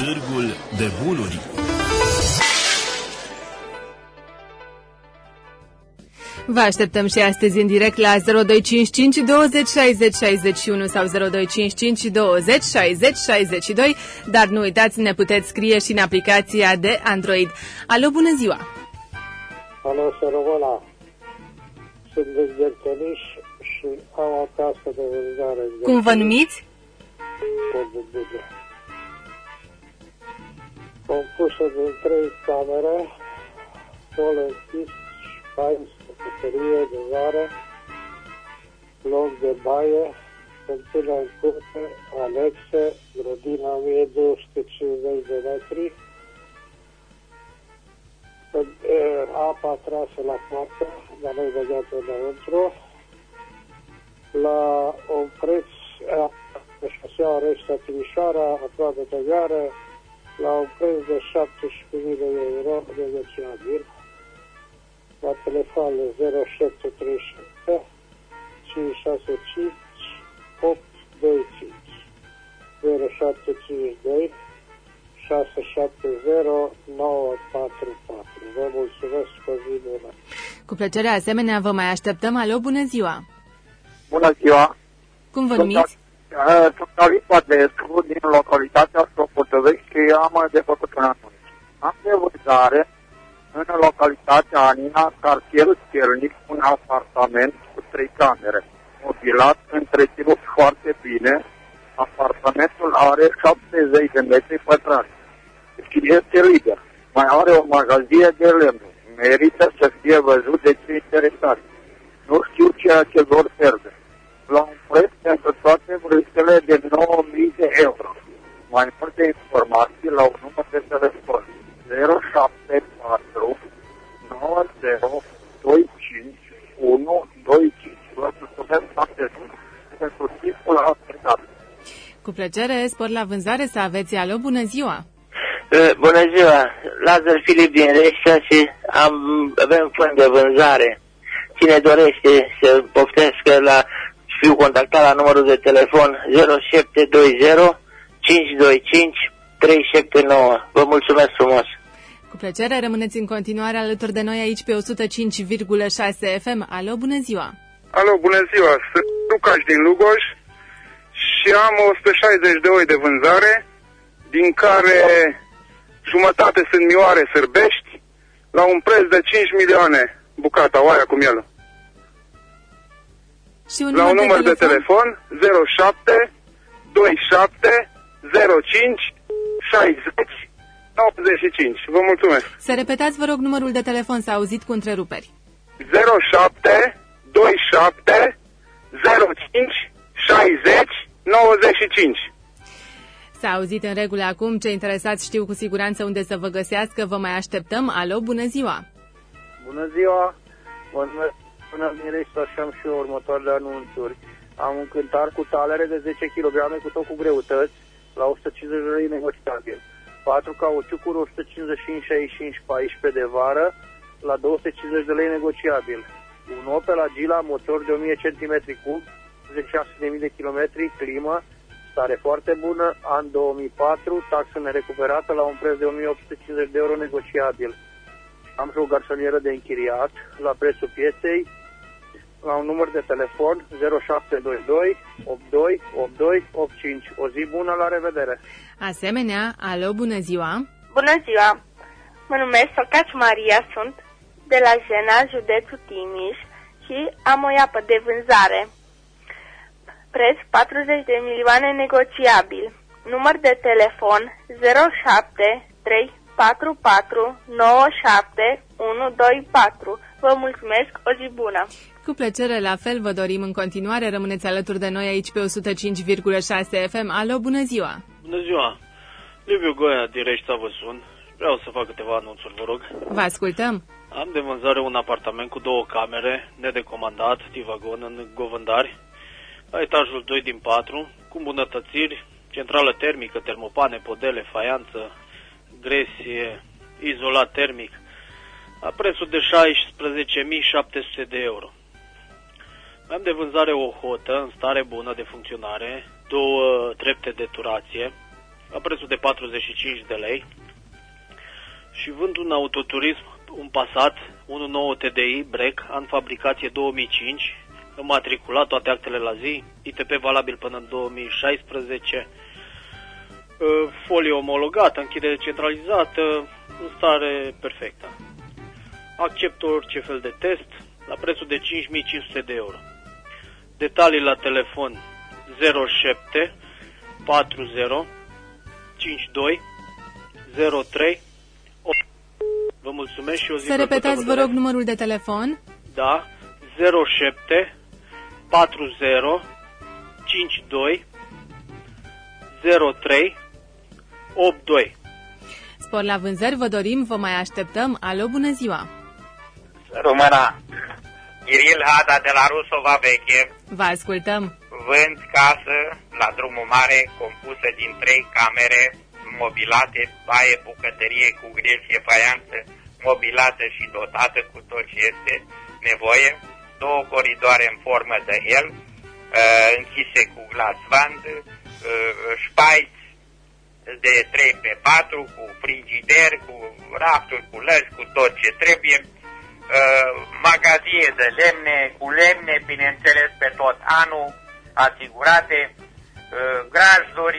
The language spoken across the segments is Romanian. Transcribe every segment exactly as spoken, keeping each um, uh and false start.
Târgul de Bunuri. Vă așteptăm și astăzi în direct la zero doi cinci cinci douăzeci șaizeci șaizeci și unu sau zero doi cinci cinci douăzeci șaizeci șaizeci și doi, dar nu uitați, ne puteți scrie și în aplicația de Android. Alo, bună ziua! Alo, Sărăvona, sunt de Ghertăniș și am o casă de vânzare. Cum vă numiți? Compusă din trei camere, hol închis, șpainți, bucătărie de vară, loc de baie, călțână în curte, anexe, grădina o mie două sute cincizeci de metri, apa trasă la poartă, dar nu-i băgată înăuntru, la un preț pe șoseaua Reștea Timișoara, aproape de gară, la un preț de șaptesprezece mii de euro negociabil, la telefon zero șapte trei șapte cinci șase cinci opt doi cinci zero șapte cinci doi șase șapte zero nouă patru patru. Vă mulțumesc, pe zi bună. Cu plăcere, asemenea, vă mai așteptăm. Alo, bună ziua! Bună ziua! Cum vă numiți? Sunt David Padescu din localitatea Slopotovești și am de făcut un anunț. Am de vânzare în localitatea Anina, cartierul Chernic, un apartament cu trei camere, mobilat, întreținut foarte bine. Apartamentul are șaptezeci de metri pătrați și este liber. Mai are o magazie de lemn. Merită să fie văzut de cei interesați. Nu știu ceea ce vor pierde. La un preț pentru toate vârstele de nouă mii de euro. Mai multe informații la un număr de telefon zero șapte patru nouă zero doi cinci unu doi cinci. Vă mulțumesc foarte mult pentru timpul acordat. Cu plăcere, spor la vânzare să aveți. Alo, bună ziua! Bună ziua! Lazar Filip din Reștea și am, avem fond de vânzare. Cine dorește să poftească la fiu contactat la numărul de telefon zero șapte doi zero cinci doi cinci trei șapte nouă. Vă mulțumesc frumos! Cu plăcere, rămâneți în continuare alături de noi aici pe o sută cinci virgulă șase F M. Alo, bună ziua! Alo, bună ziua! Sunt Lucaș din Lugoj și am o sută șaizeci de oi de vânzare, din care jumătate sunt mioare sârbești, la un preț de cinci milioane bucata, oaia cu mielul. Și un la un număr de, de telefon zero șapte doi șapte zero cinci șaizeci nouăzeci și cinci. Vă mulțumesc. Să repetați, vă rog, numărul de telefon, s-a auzit cu întreruperi. zero șapte doi șapte zero cinci șaizeci nouăzeci și cinci. S-a auzit în regulă acum. Cei interesați știu cu siguranță unde să vă găsească. Vă mai așteptăm. Alo, bună ziua! Bună ziua! Mă numesc Până Mirești și am și următoarele anunțuri. Am un cântar cu talere de zece kilograme cu tot cu greutăți la o sută cincizeci de lei negociabil. patru cauciucuri o sută cincizeci și cinci șaizeci și cinci paisprezece de vară la două sute cincizeci de lei negociabil. Un Opel Agila, motor de o mie centimetri cub, zece șase de mii de kilometri, climă, stare foarte bună, an două mii patru, taxă nerecuperată la un preț de o mie opt sute cincizeci de euro negociabil. Am și o garsonieră de închiriat la prețul pieței, la un număr de telefon zero șapte doi doi opt doi opt doi opt cinci. O zi bună, la revedere! Asemenea, alo, bună ziua! Bună ziua! Mă numesc Socaci Maria, sunt de la Jena, județul Timiș și am o iapă de vânzare. Preț patruzeci de milioane negociabil. Număr de telefon zero șapte trei patru patru nouă șapte unu doi patru. Vă mulțumesc, o zi bună! Cu plăcere, la fel vă dorim în continuare. Rămâneți alături de noi aici pe o sută cinci virgulă șase F M. Alo, bună ziua! Bună ziua! Liviu Goia, din Reștea vă sun. Vreau să fac câteva anunțuri, vă rog. Vă ascultăm! Am de vânzare un apartament cu două camere, nedecomandat, Tivagon, în Govândari, la etajul doi din patru, cu îmbunătățiri, centrală termică, termopane, podele, faianță, gresie, izolat termic, la prețul de șaisprezece mii șapte sute de euro. Am de vânzare o hotă în stare bună de funcționare, două trepte de turație, la prețul de patruzeci și cinci de lei. Și vând un autoturism, un Passat unu virgulă nouă T D I Break, an fabricație două mii cinci, înmatriculat, toate actele la zi, I T P valabil până în două mii șaisprezece, folie omologată, închidere centralizată, în stare perfectă. Accept orice fel de test, la prețul de cinci mii cinci sute de euro. Detalii la telefon zero șapte patru zero cinci doi zero trei opt. Vă mulțumesc și o zi. Să repetați, vă rog, numărul de telefon. Da, zero șapte patru zero cinci doi zero trei opt doi. Spor la vânzări, vă dorim, vă mai așteptăm. Alo, bună ziua! Româna, Iril Hada de la Rusova Veche. Vă ascultăm. Vând casă la drumul mare, compusă din trei camere mobilate, baie, bucătărie cu gresie, faianță, mobilată și dotată cu tot ce este nevoie, două coridoare în formă de L, închise cu glasvand, șpaiți de trei pe patru, cu frigider, cu rafturi, cu lăzi, cu tot ce trebuie, magazie de lemne, cu lemne, bineînțeles, pe tot anul, asigurate, grajduri,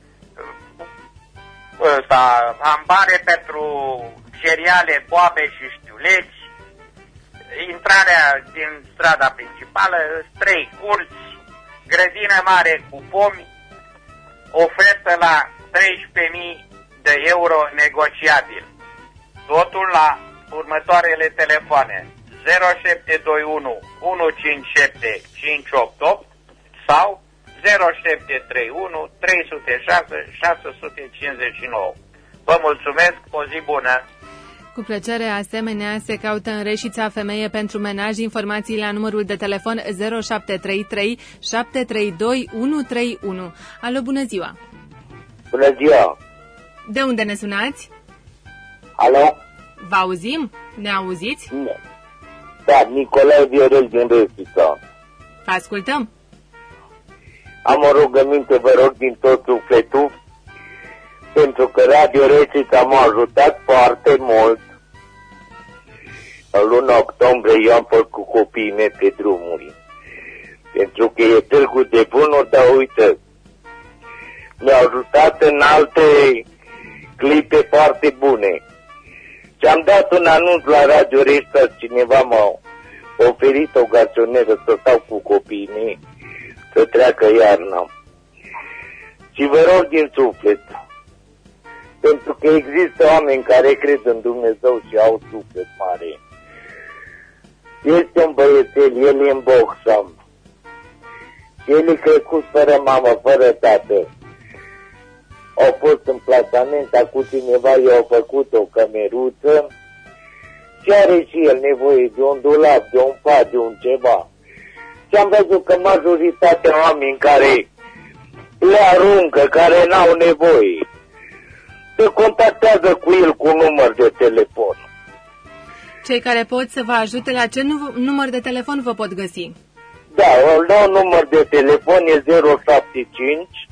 ăsta, ambare pentru cereale, boabe și știuleți, intrarea din strada principală, trei curți, grădină mare cu pomi, ofertă la treisprezece mii de euro negociabil. Totul la următoarele telefoane zero șapte doi unu unu cinci șapte cinci opt opt sau zero șapte trei unu trei zero șase șase cinci nouă. Vă mulțumesc, o zi bună! Cu plăcere, asemenea, se caută în Reșița femeie pentru menaj. Informații la numărul de telefon zero șapte trei trei șapte trei doi unu trei unu. Alo, bună ziua! Bună ziua! De unde ne sunați? Alo? Vă auzim? Ne auziți? Da, Nicolae Viorel din Reșița. Vă ascultăm! Am o rugăminte, vă rog, din tot sufletul, pentru că Radio Reșița m-a ajutat foarte mult. În luna octombrie eu am fost cu copiii mei pe drumuri, pentru că e târgul de bunuri, dar uite, mi-a ajutat în alte clipe foarte bune. Și am dat un anunț la Radio Reșița, cineva m-a oferit o gaționeră să stau cu copiii mei, să treacă iarna. Și vă rog din suflet, pentru că există oameni care cred în Dumnezeu și au suflet mare. Este un băiețel, el e în Boxa. El e crescut fără mamă, fără tată. Au fost în plasament, acum cineva i-a făcut o cămeruță și are și el nevoie de un dulap, de un pat, de un ceva. Și am văzut că majoritatea oameni care le aruncă, care n-au nevoie, se contactează cu el cu un număr de telefon. Cei care pot să vă ajute, la ce număr de telefon vă pot găsi? Da, îl dau număr de telefon, e zero șapte cinci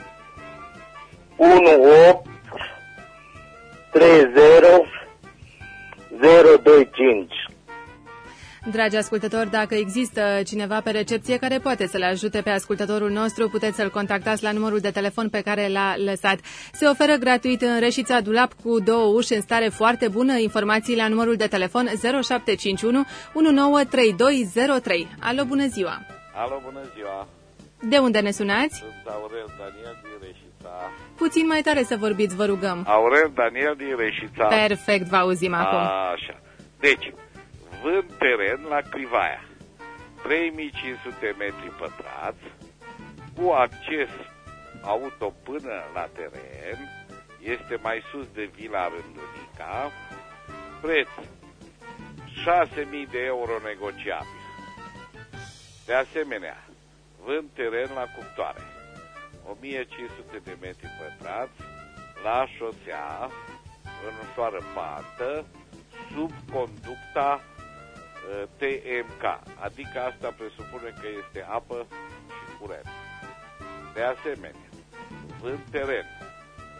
unu opt trei zero zero doi cinci. Dragi ascultători, dacă există cineva pe recepție care poate să le ajute pe ascultătorul nostru, puteți să-l contactați la numărul de telefon pe care l-a lăsat. Se oferă gratuit în Reșița dulap cu două uși în stare foarte bună. Informații la numărul de telefon zero șapte cinci unu unu nouă trei doi zero trei. Alo, bună ziua! Alo, bună ziua! De unde ne sunați? Sunt Aurel Daniel din Reșița. Puțin mai tare să vorbiți, vă rugăm. Aurel Daniel din Reșița. Perfect, vă auzim acum. Așa. Deci, vând teren la Crivaia, trei mii cinci sute metri pătrați, cu acces auto până la teren, este mai sus de Vila Rândunica, preț șase mii de euro negociabil. De asemenea, vând teren la Cuptoare, o mie cinci sute de metri pătrați, la șosea, în ușoară pantă, sub conducta T M K, adică asta presupune că este apă și curent. De asemenea, vând teren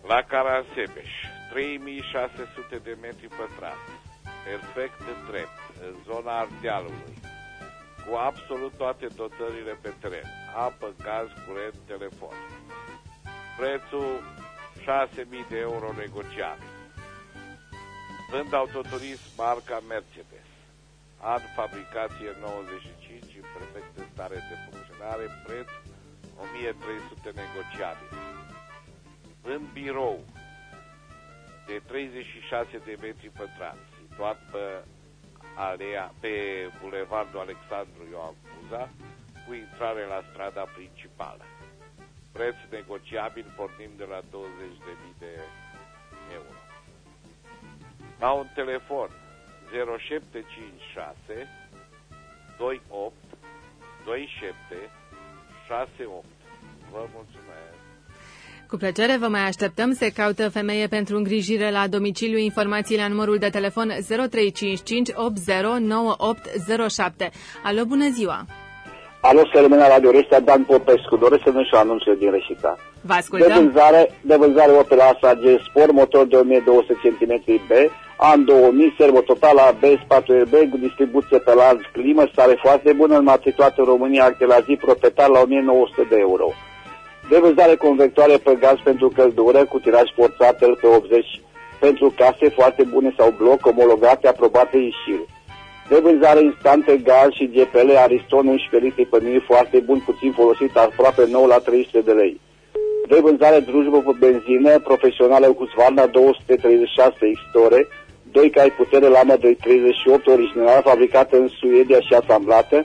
La Carasebeș, trei mii șase sute de metri pătrați, perfect drept, în zona Ardealului, cu absolut toate dotările pe teren, apă, gaz, curent, telefon. Prețul șase mii de euro negociabil. Vând autoturism marca Mercedes. An fabricație nouăzeci și cinci, în perfectă stare de funcționare, preț o mie trei sute negociabil. Vând birou de treizeci și șase de metri pătrați, situat pe, alea, pe bulevardul Alexandru Ioan Cuza, cu intrare la strada principală. Preț negociabil, pornim de la douăzeci de mii de euro. La un telefon zero șapte cinci șase doi opt doi șapte șase opt. Vă mulțumesc! Cu plăcere vă mai așteptăm. Se caută femeie pentru îngrijire la domiciliu. Informații la numărul de telefon zero trei cinci cinci opt zero nouă opt zero șapte. Alo, bună ziua! Alo, să rămână la Doreștea, Dan Popescu. Doresc să nu-și anunțurile din Reșița. Vă ascultăm. De vânzare, de vânzare Opel Astra G Sport, motor de o mie două sute centimetri B, an două mii, servo total A B S patru airbag, distribuție pe larg, climă, stare foarte bună, înmatriculat în România, acte la zi, proprietar la o mie nouă sute de euro. De vânzare convectoare pe gaz pentru căldură, cu tiraj forțat L P optzeci, pentru case foarte bune sau bloc, omologate, aprobate în șir. De vânzare instant pe gaz și G P L Ariston unsprezece litri pe mie, foarte bun, puțin folosit, aproape nou la trei sute de lei. De vânzare drujbă pe benzină profesională Husqvarna două sute treizeci și șase X-Tore, doi cai putere lamă de treizeci și opt, originală, fabricată în Suedia și asamblată,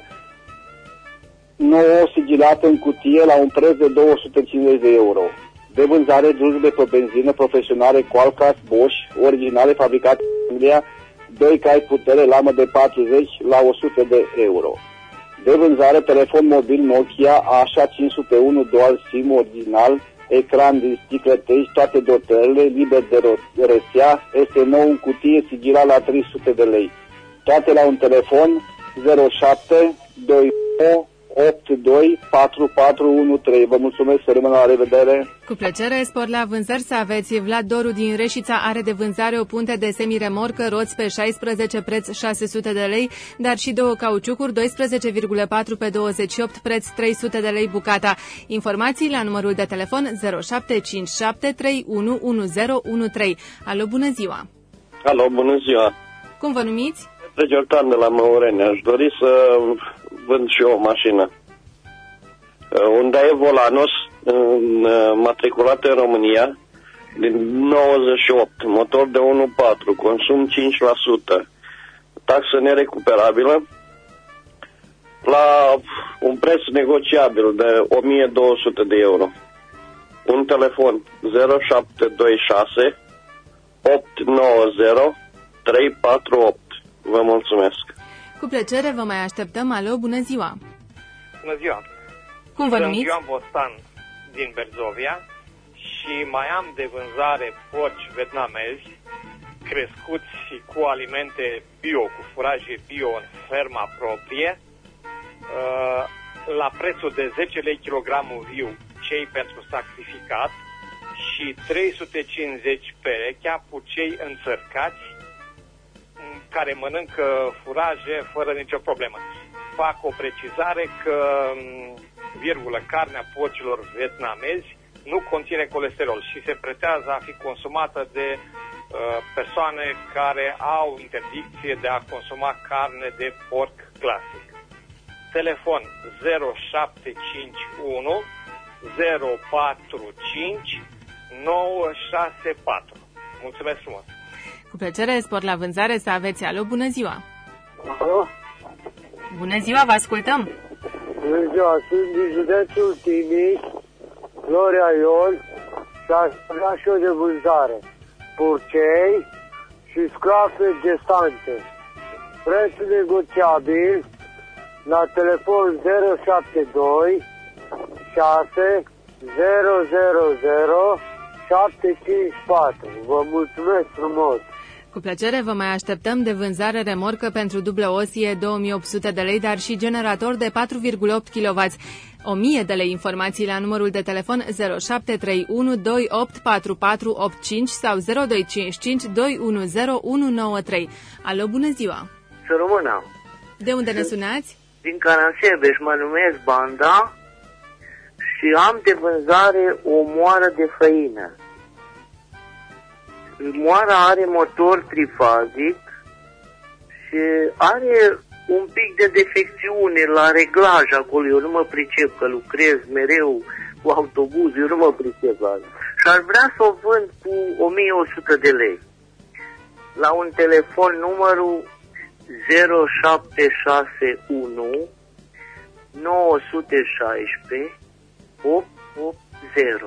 nouă sigilată în cutie la un preț de două sute cincizeci de euro. De vânzare drujbe pe benzină profesionale Qualcomm Bosch, originale, fabricate în Anglia, doi cai putere lamă de patruzeci la o sută de euro. De vânzare telefon mobil Nokia A șase cinci zero unu Dual SIM original, ecran din sticlă teci, toate dotările, liber de rețea, este nou în cutie, sigilat la trei sute de lei. Toate la un telefon zero șapte doi nouă opt doi patru patru unu trei. Vă mulțumesc, să rămână, la revedere! Cu plăcere, spor la vânzări să aveți. Vlad Doru din Reșița are de vânzare o punte de semiremorcă, roți pe șaisprezece, preț șase sute de lei, dar și două cauciucuri, doisprezece virgulă patru pe douăzeci și opt, preț trei sute de lei bucata. Informații la numărul de telefon zero șapte cinci șapte trei unu unu zero unu trei. Alo, bună ziua! Alo, bună ziua! Cum vă numiți? Giortan de la Măureni. Aș dori să vând și eu o mașină. Hyundai Volanos, matriculată în România, din nouăzeci și opt, motor de unu virgulă patru, consum cinci la sută, taxă nerecuperabilă, la un preț negociabil de o mie două sute de euro. Un telefon zero șapte doi șase opt nouă zero trei patru opt. Vă mulțumesc. Cu plăcere, vă mai așteptăm. Alo, bună ziua! Bună ziua! Cum vă numiți? Sunt Ioan Bostan din Berzovia și mai am de vânzare porci vietnamezi crescuți cu alimente bio, cu furaje bio în ferma proprie, la prețul de zece lei kilogramul viu, cei pentru sacrificat, și trei sute cincizeci perechea cu cei înțărcați, care mănâncă furaje fără nicio problemă. Fac o precizare că, virgulă, carnea porcilor vietnamezi nu conține colesterol și se pretează a fi consumată de uh, persoane care au interdicție de a consuma carne de porc clasic. Telefon zero șapte cinci unu zero patru cinci nouă șase patru. Mulțumesc frumos! Cu plăcere, spor la vânzare să aveți. Alo, bună ziua! Alo? Bună ziua, vă ascultăm! Bună ziua, sunt din județul Timiș, Florea Ion, și aș avea și eu de vânzare purcei și scroafe gestante. Prețul negociabil la telefon zero șapte doi șase zero zero zero șapte cinci patru. Vă mulțumesc frumos! Cu plăcere, vă mai așteptăm de vânzare remorcă pentru dublă osie două mii opt sute de lei, dar și generator de patru virgulă opt kilowați. o mie de lei. Informații la numărul de telefon zero șapte trei unu doi opt patru patru opt cinci sau zero doi cinci cinci doi unu zero unu nouă trei. Alo, bună ziua! Să rămână! De unde ne sunați? Din Caransebeș, mă numesc Banda și am de vânzare o moară de făină. Moara are motor trifazic și are un pic de defecțiune la reglaj acolo. Eu nu mă pricep, că lucrez mereu cu autobuz, eu nu mă pricep la asta. Și aș vrea să o vând cu o mie o sută de lei. La un telefon numărul zero șapte șase unu nouă unu șase opt opt zero.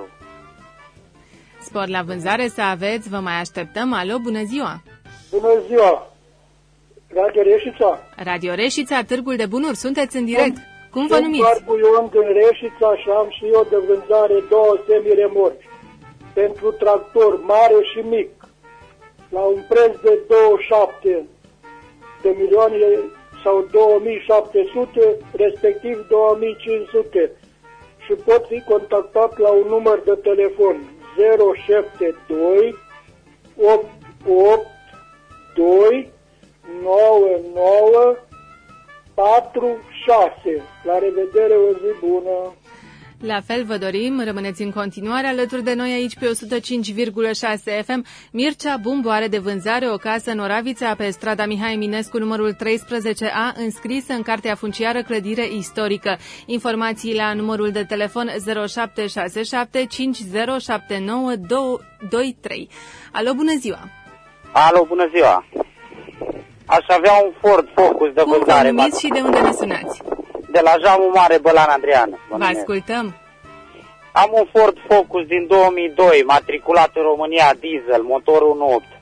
Spor la vânzare să aveți, vă mai așteptăm. Alo, bună ziua! Bună ziua! Radio Reșița? Radio Reșița, Târgul de Bunuri, sunteți în direct. Cum, Cum vă numiți? Sunt Barbuion din Reșița și am și eu de vânzare două semi-remorci pentru tractor mare și mic, la un preț de douăzeci și șapte de milioane sau două mii șapte sute, respectiv două mii cinci sute, și pot fi contactat la un număr de telefon zero șapte doi opt opt doi nouă nouă patru șase. La revedere, o zi bună! La fel vă dorim, rămâneți în continuare alături de noi aici pe o sută cinci virgulă șase F M. Mircea Bumbu are de vânzare o casă în Oravița, pe strada Mihai Eminescu, numărul treisprezece A, înscrisă în Cartea Funciară Clădire Istorică. Informații la numărul de telefon zero șapte șase șapte cinci zero șapte nouă doi trei. Alo, bună ziua! Alo, bună ziua! Aș avea un Ford Focus de vânzare. Cum vă numiți și de unde ne sunați? De la Jamul Mare, Bălan Andrean. Vă ascultăm. Am un Ford Focus din două mii doi, matriculat în România, diesel, motor unu punct opt.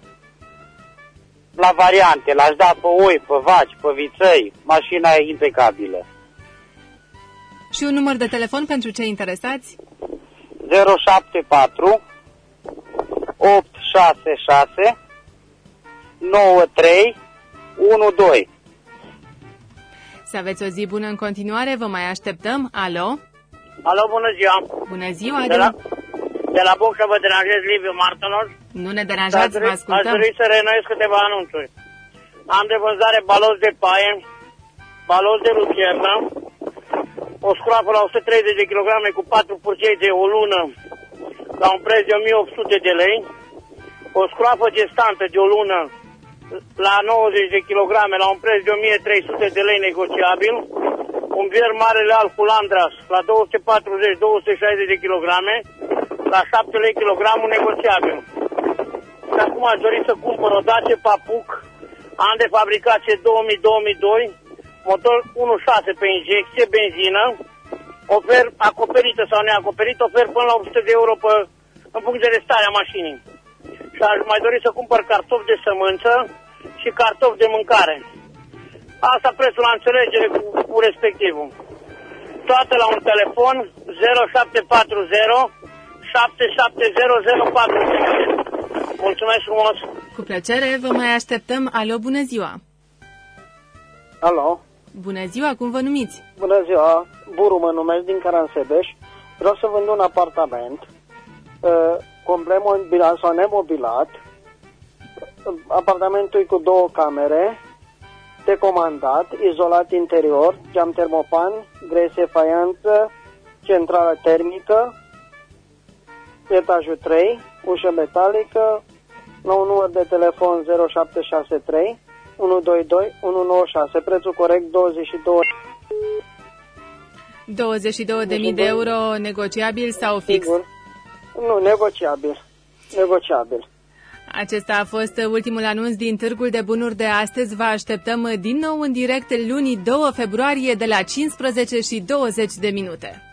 La variante, l-aș da pe oi, pe vaci, pe viței, mașina e impecabilă. Și un număr de telefon pentru cei interesați? zero șapte patru opt șase șase nouă trei unu doi. Să aveți o zi bună în continuare, vă mai așteptăm. Alo? Alo, bună ziua! Bună ziua! De la, de la Boxa vă deranjez, Liviu Martonos. Nu ne deranjați, vă ascultăm. Aș dori să reînnoiesc câteva anunțuri. Am de vânzare balos de paie, balos de lucernă, o scroafă la o sută treizeci de kilograme cu patru purcei de o lună la un preț de o mie opt sute de lei, o scroafă gestantă de o lună la nouăzeci de kilograme la un preț de o mie trei sute de lei negociabil, un bier mare leal cu Landras la două sute patruzeci - două sute șaizeci de kilograme la șapte lei kilogramul negociabil. Și acum aș dori să cumpăr o Dacia Papuc, an de fabricație două mii - două mii doi, motor unu punct șase pe injecție, benzină, ofer acoperită sau neacoperită, ofer până la opt sute de euro pe, în punct de restare a mașinii. Și aș mai dori să cumpăr cartofi de sămânță și cartofi de mâncare. Asta prețul la înțelegere cu, cu respectivul. Toate la un telefon zero șapte patru zero șapte șapte zero zero patru. Mulțumesc frumos! Cu plăcere, vă mai așteptăm. Alo, bună ziua! Alo! Bună ziua, cum vă numiți? Bună ziua, Buru mă numesc, din Caransebeș. Vreau să vând un apartament uh, complet mobilat sau nemobilat. Apartamentul e cu două camere, decomandat, izolat interior, geam termopan, grese faianță, centrală termică, etajul trei, ușă metalică, la un număr de telefon zero șapte șase trei unu doi doi unu nouă șase, prețul corect douăzeci și două douăzeci și două de mii de euro, negociabil sau fix? Sigur. Nu, negociabil. Negociabil. Acesta a fost ultimul anunț din Târgul de Bunuri de astăzi. Vă așteptăm din nou în direct luni doi februarie de la cincisprezece și douăzeci de minute.